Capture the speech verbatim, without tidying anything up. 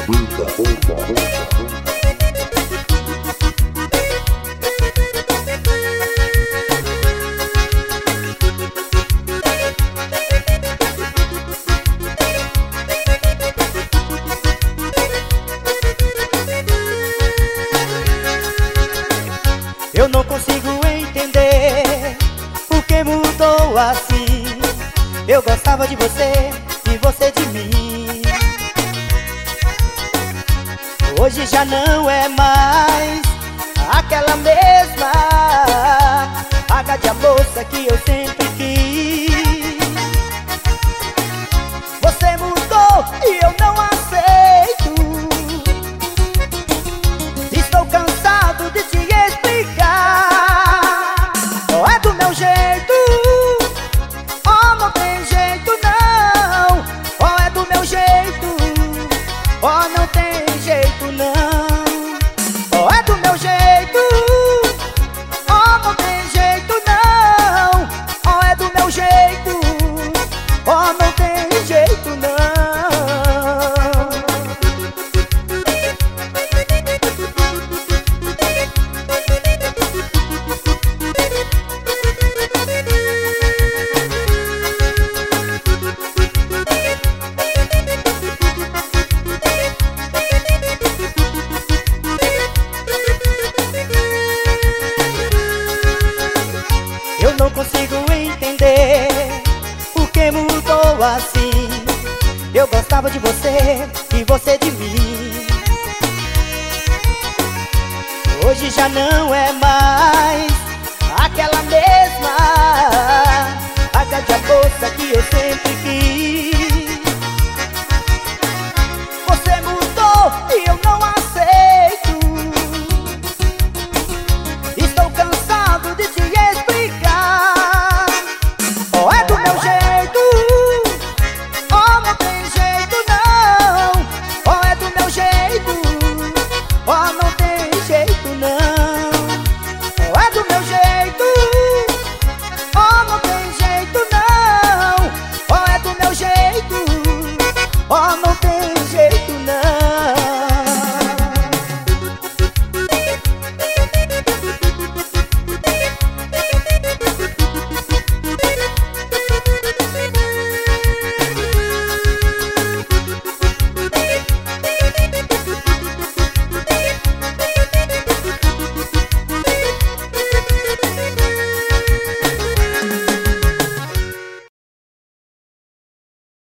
Eu não consigo entender por que mudou assim. Eu gostava de você e você de mim. Hoje já não é mais aquela mesma agadia moça que eu sempre quis. Você mudou e eu não aceito. Estou cansado de te explicar. Não é do meu jeito, oh, não tem jeito não. Oh, é do meu jeito, oh, não tem jeito não. Oh, é do meu jeito, oh, não tem jeito não. Oh, é do meu jeito, oh, não tem jeito não. Eu não consigo entender por que mudou assim. Eu gostava de você e você de mim. Hoje já não é mais aquela mesma agadia moça que eu sempre quis.